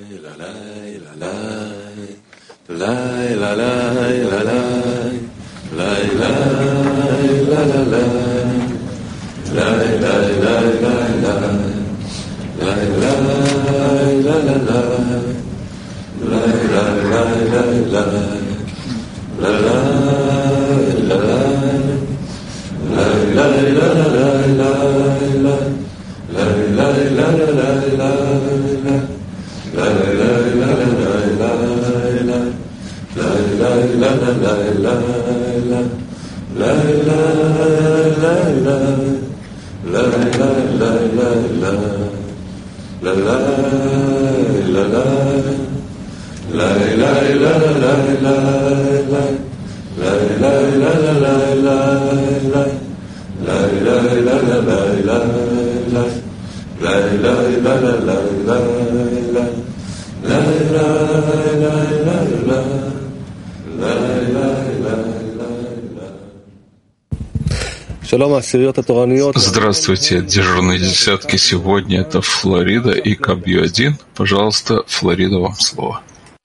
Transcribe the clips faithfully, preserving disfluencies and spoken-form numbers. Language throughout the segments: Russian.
Здравствуйте, дежурные десятки. Сегодня это Флорида и Кабью один. Пожалуйста, Флорида, вам слово.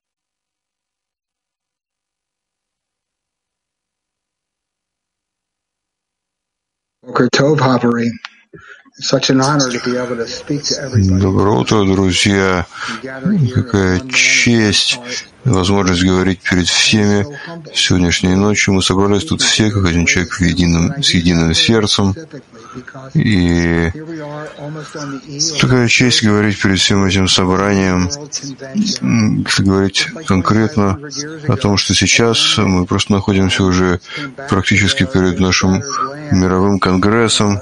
Доброе утро, друзья. Какая честь, возможность говорить перед всеми. Сегодняшней ночью мы собрались тут все, как один человек в едином, с единым сердцем. И такая честь говорить перед всем этим собранием, говорить конкретно о том, что сейчас мы просто находимся уже практически перед нашим мировым конгрессом.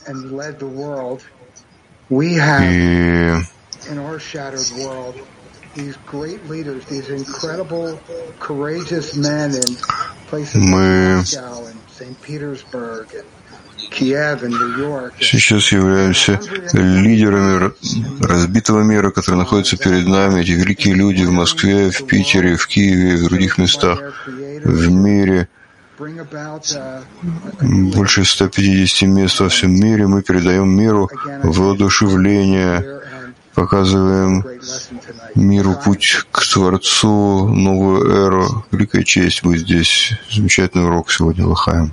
И мы сейчас являемся лидерами разбитого мира, который находится перед нами. Эти великие люди в Москве, в Питере, в Киеве, в других местах в мире. Больше ста пятидесяти мест во всем мире. Мы передаем миру воодушевление, показываем миру путь к Творцу, новую эру. Великая честь быть здесь. Замечательный урок сегодня, Лахаем.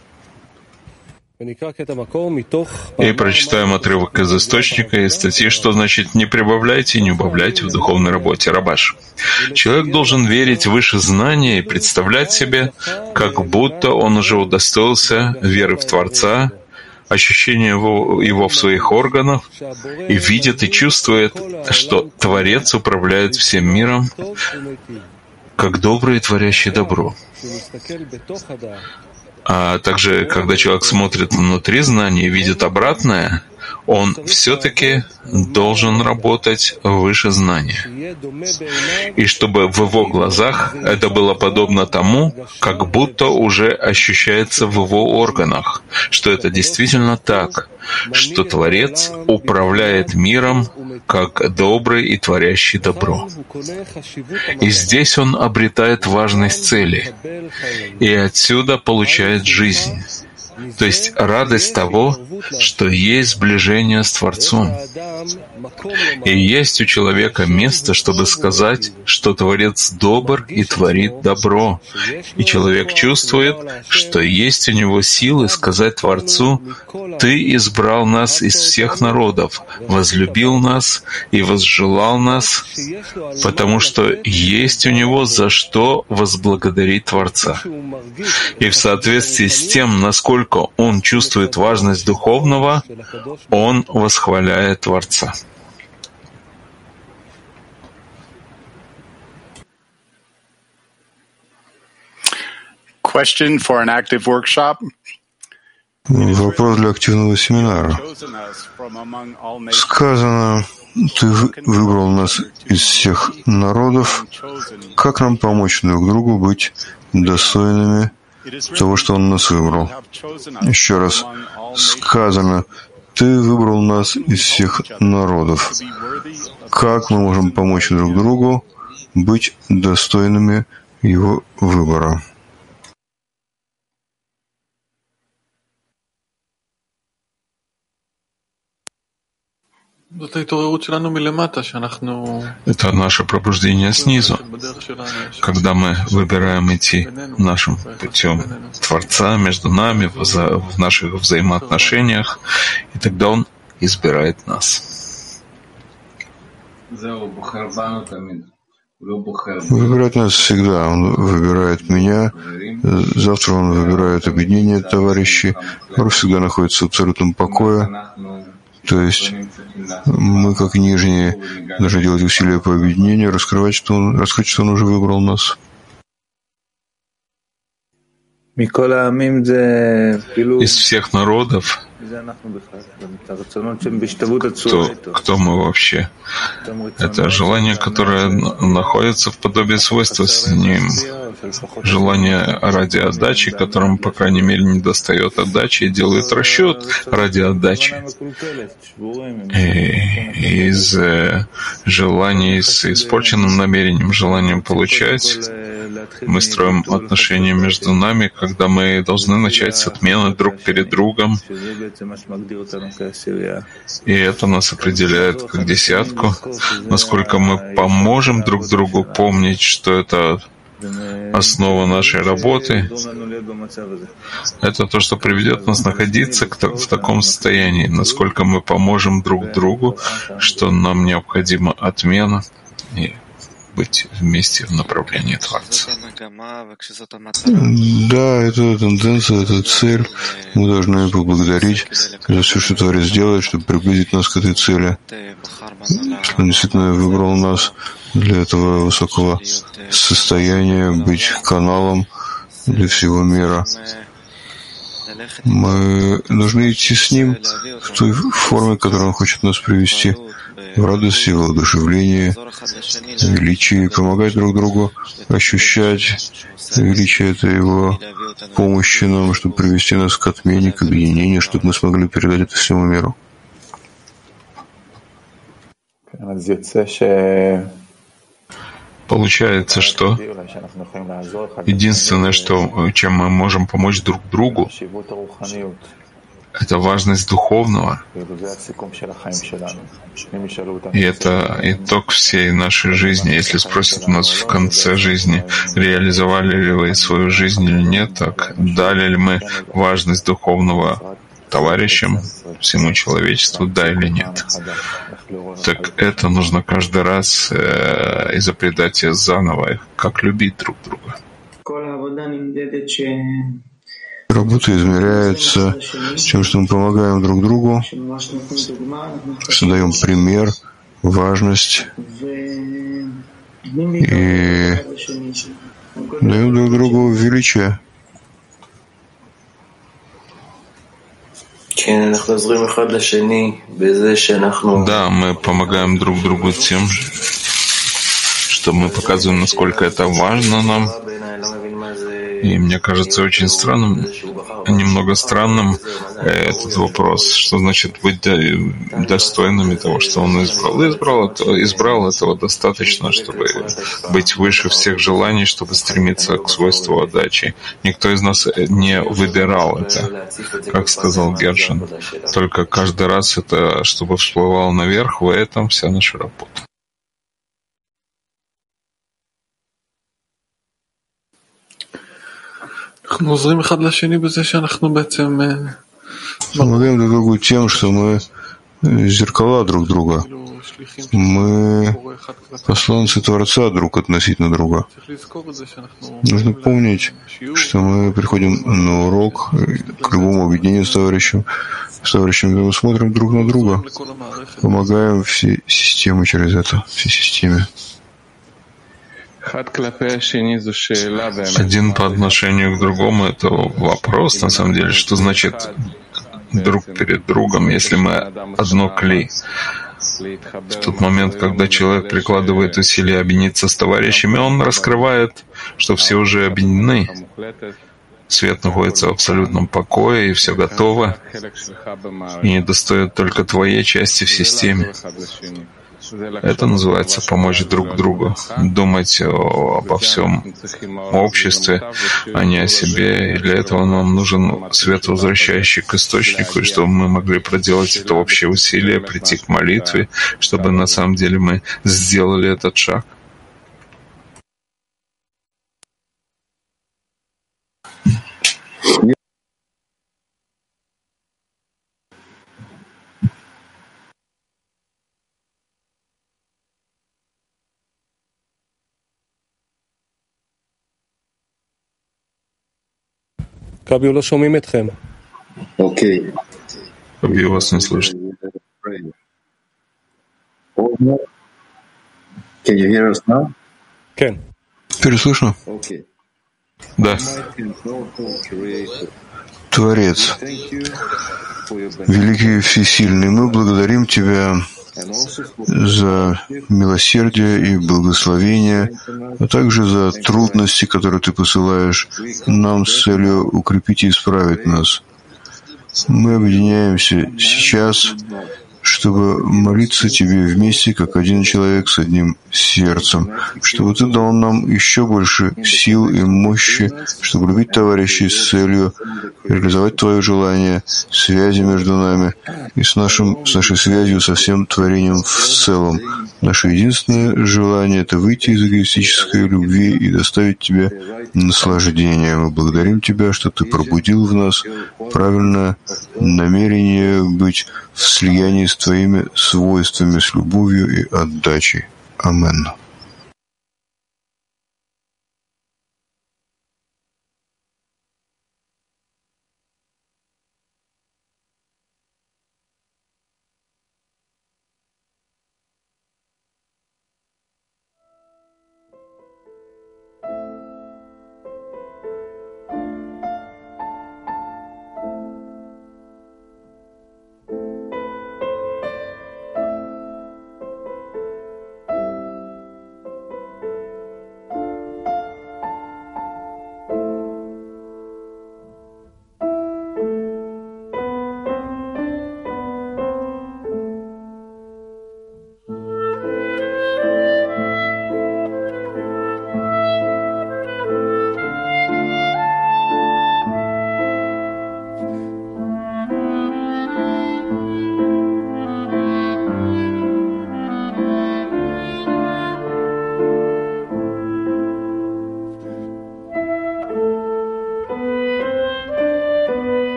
И прочитаем отрывок из источника и статьи, что значит «не прибавляйте и не убавляйте в духовной работе». Рабаш. Человек должен верить выше знания и представлять себе, как будто он уже удостоился веры в Творца, ощущения его, его в своих органах, и видит и чувствует, что Творец управляет всем миром, как добрый и творящий добро. А также, когда человек смотрит внутри знания и видит обратное, он все-таки должен работать выше знания. И чтобы в его глазах это было подобно тому, как будто уже ощущается в его органах, что это действительно так, что Творец управляет миром как добрый и творящий добро. И здесь он обретает важность цели, и отсюда получает жизнь. То есть радость того, что есть сближение с Творцом. И есть у человека место, чтобы сказать, что Творец добр и творит добро. И человек чувствует, что есть у него силы сказать Творцу: «Ты избрал нас из всех народов, возлюбил нас и возжелал нас», потому что есть у него за что возблагодарить Творца. И в соответствии с тем, насколько он чувствует важность духовного, он восхваляет Творца. Question for an active workshop. Вопрос для активного семинара. Сказано, ты выбрал нас из всех народов. Как нам помочь друг другу быть достойными того, что Он нас выбрал? Еще раз. Сказано, ты выбрал нас из всех народов. Как мы можем помочь друг другу быть достойными Его выбора? Это наше пробуждение снизу, когда мы выбираем идти нашим путем Творца между нами, в наших взаимоотношениях, и тогда Он избирает нас. Выбирает нас всегда. Он выбирает меня. Завтра он выбирает объединение товарищей. Он всегда находится в абсолютном покое. То есть мы, как нижние, должны делать усилия по объединению, раскрывать, что он, раскрыть, что он уже выбрал нас. Из всех народов, кто, кто мы вообще? Это желание, которое находится в подобии свойства с ним. Желание ради отдачи, которым, по крайней мере, не достает отдачи, и делает расчет ради отдачи. И из желаний с испорченным намерением, желанием получать, мы строим отношения между нами, когда мы должны начать с отмены друг перед другом. И это нас определяет как десятку, насколько мы поможем друг другу помнить, что это основа нашей работы. Это то, что приведет нас находиться в таком состоянии, насколько мы поможем друг другу, что нам необходима отмена и быть вместе в направлении Творца. Да, это тенденция, это цель. Мы должны поблагодарить за все, что Творец делает, чтобы приблизить нас к этой цели. Что он действительно выбрал нас для этого высокого состояния, быть каналом для всего мира. Мы должны идти с ним в той форме, в которой он хочет нас привести, в радости, в воодушевлении, в величии, помогать друг другу, ощущать величие этой его помощи нам, чтобы привести нас к отмене, к объединению, чтобы мы смогли передать это всему миру. Получается, что единственное, что, чем мы можем помочь друг другу, это важность духовного. И это итог всей нашей жизни. Если спросят нас в конце жизни, реализовали ли вы свою жизнь или нет, так дали ли мы важность духовного товарищам, всему человечеству, да или нет. Так это нужно каждый раз э, изобретать заново, как любить друг друга. Работа измеряется тем, что мы помогаем друг другу, что даем пример, важность и даем друг другу величие. Да, мы помогаем друг другу тем, что мы показываем, насколько это важно нам. И мне кажется очень странным, немного странным этот вопрос, что значит быть достойными того, что он избрал. Избрал, избрал этого достаточно, чтобы быть выше всех желаний, чтобы стремиться к свойству отдачи. Никто из нас не выбирал это, как сказал Гершин. Только каждый раз это, чтобы всплывало наверх, в этом вся наша работа. Помогаем друг другу тем, что мы зеркала друг друга. Мы посланцы Творца друг относительно друга. Нужно помнить, что мы приходим на урок к любому объединению с товарищем, с товарищем, мы смотрим друг на друга, помогаем всей системе через это, всей системе. Один по отношению к другому — это вопрос, на самом деле, что значит друг перед другом, если мы одно клей. В тот момент, когда человек прикладывает усилия объединиться с товарищами, он раскрывает, что все уже объединены. Свет находится в абсолютном покое, и все готово, и недостает только твоей части в системе. Это называется помочь друг другу, думать о, обо всем обществе, а не о себе. И для этого нам нужен свет, возвращающий к источнику, и чтобы мы могли проделать это общее усилие, прийти к молитве, чтобы на самом деле мы сделали этот шаг. Окей. Кабью вас не слышит. Can you hear us now? Теперь слышно? Okay. Да. Творец, великий и всесильный, мы благодарим Тебя за милосердие и благословение, а также за трудности, которые Ты посылаешь нам с целью укрепить и исправить нас. Мы объединяемся сейчас, чтобы молиться Тебе вместе, как один человек с одним сердцем, чтобы Ты дал нам еще больше сил и мощи, чтобы любить товарищей с целью реализовать Твое желание, связи между нами и с, нашим, с нашей связью со всем творением в целом. Наше единственное желание — это выйти из эгоистической любви и доставить Тебе наслаждение. Мы благодарим Тебя, что Ты пробудил в нас правильное намерение быть в слиянии с Твоими свойствами, с любовью и отдачей. Амен.